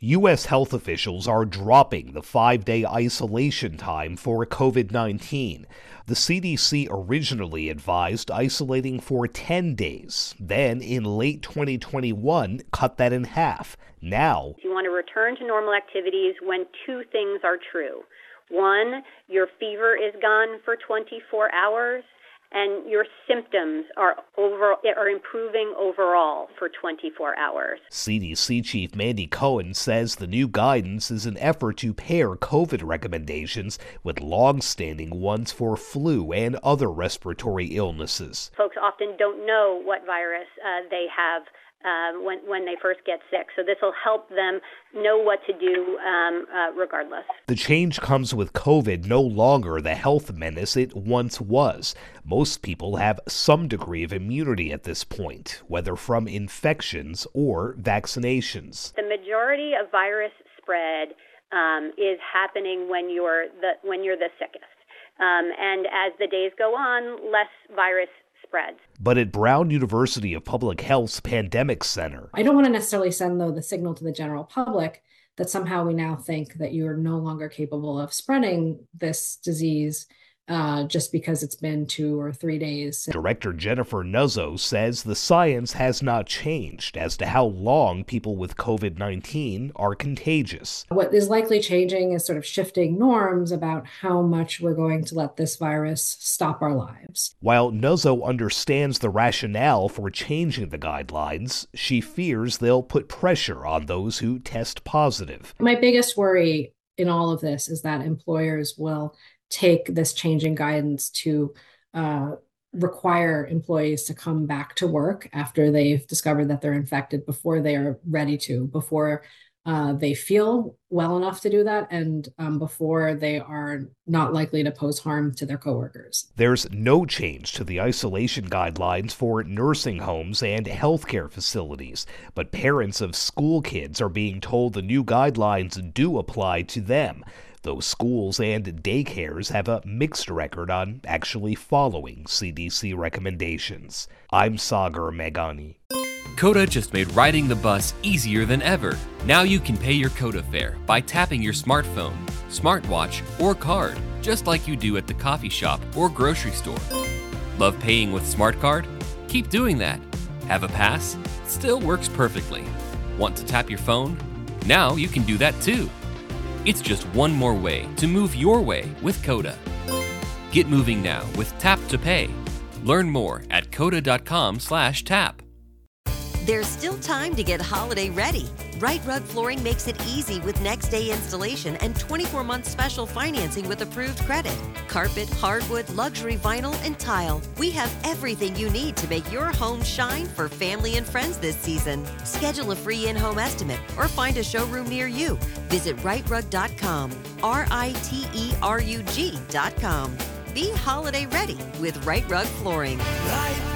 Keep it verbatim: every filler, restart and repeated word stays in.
U S health officials are dropping the five-day isolation time for COVID nineteen. The C D C originally advised isolating for ten days, then in late twenty twenty-one cut that in half. Now, you want to return to normal activities when two things are true. One, your fever is gone for twenty-four hours, and your symptoms are over are improving overall for twenty-four hours. C D C Chief Mandy Cohen says the new guidance is an effort to pair COVID recommendations with long-standing ones for flu and other respiratory illnesses. Folks often don't know what virus uh, they have Uh, when when they first get sick. So this will help them know what to do um, uh, regardless. The change comes with COVID no longer the health menace it once was. Most people have some degree of immunity at this point, whether from infections or vaccinations. The majority of virus spread um, is happening when you're the when you're the sickest. Um, and as the days go on, less virus spreads. But at Brown University of Public Health's Pandemic Center, I don't want to necessarily send, though, the signal to the general public that somehow we now think that you are no longer capable of spreading this disease uh, just because it's been two or three days. Director Jennifer Nuzzo says the science has not changed as to how long people with COVID nineteen are contagious. What is likely changing is sort of shifting norms about how much we're going to let this virus stop our lives. While Nuzzo understands the rationale for changing the guidelines, she fears they'll put pressure on those who test positive. My biggest worry in all of this is that employers will take this changing guidance to uh, require employees to come back to work after they've discovered that they're infected, before they are ready to, before uh, they feel well enough to do that, and um, before they are not likely to pose harm to their coworkers. There's no change to the isolation guidelines for nursing homes and healthcare facilities, but parents of school kids are being told the new guidelines do apply to them, though schools and daycares have a mixed record on actually following C D C recommendations. I'm Sagar Meghani. Coda just made riding the bus easier than ever. Now you can pay your Coda fare by tapping your smartphone, smartwatch, or card, just like you do at the coffee shop or grocery store. Love paying with Smart Card? Keep doing that. Have a pass? Still works perfectly. Want to tap your phone? Now you can do that too. It's just one more way to move your way with Coda. Get moving now with Tap to Pay. Learn more at coda.com slash tap. There's still time to get holiday ready. Right Rug Flooring makes it easy with next day installation and twenty-four month special financing with approved credit. Carpet, hardwood, luxury vinyl, and tile. We have everything you need to make your home shine for family and friends this season. Schedule a free in-home estimate or find a showroom near you. Visit right rug dot com, R I T E R U G dot com. Be holiday ready with Right Rug Flooring. Right.